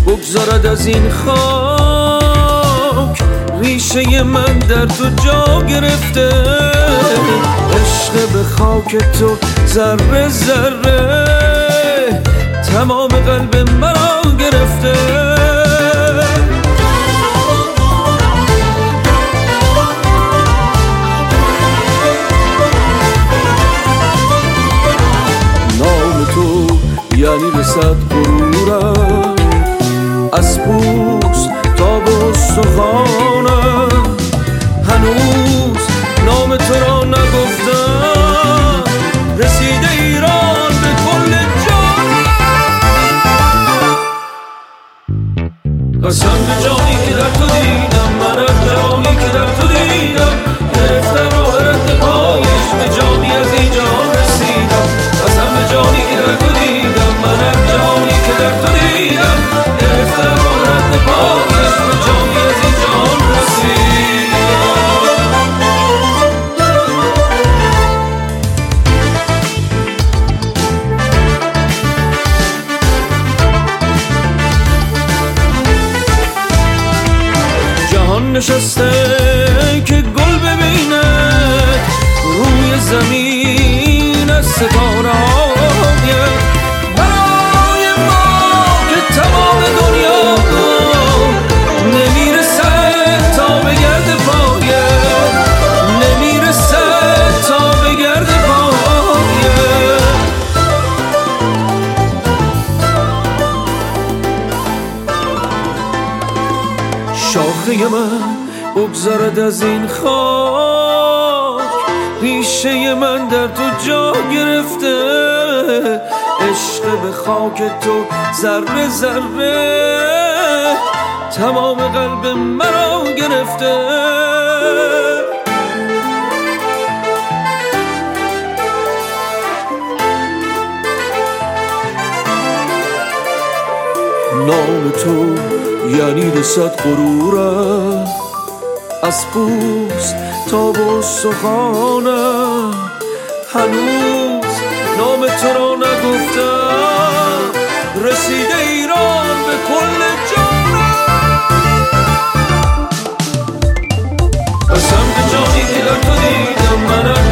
بگذارد از این خاک. ریشه من در تو جا گرفته، عشق به خاک تو ذره ذره تمام قلب مرا گرفته. نام تو یعنی رسد غرورم، از پوست تا به استخوانم. هنوز نام تو را نگفتم، رسیده ایران به کل جانم. قسم به جانی که در تو دیدم، من از جانی که در تو دیدم، گرفتم راه رد پایش، به جانی از این جهان رسیدم. قسم به جانی که در تو دیدم، من از جانی که در تو دیدم، گرفتم راه رد پایش، به جانی از این جهان رسیدم. جهان نشسته که گل ببینه روی زمین از ستاره های برای ما که تمام دنیا نمیرسه تا به گرد پایه، نمیرسه تا به گرد پایه. شاخه من بگذارد از این خاک، ریشه من در تو جا گرفته، عشق به خاک تو ذره ذره تمام قلب مرا گرفته. نام تو یعنی رسد غرورم، از پوست تا به استخوانم. هنوز نام تو را نگفتم، رسیده ایران به کل جانم. قسم به جانی که در تو دیدم، من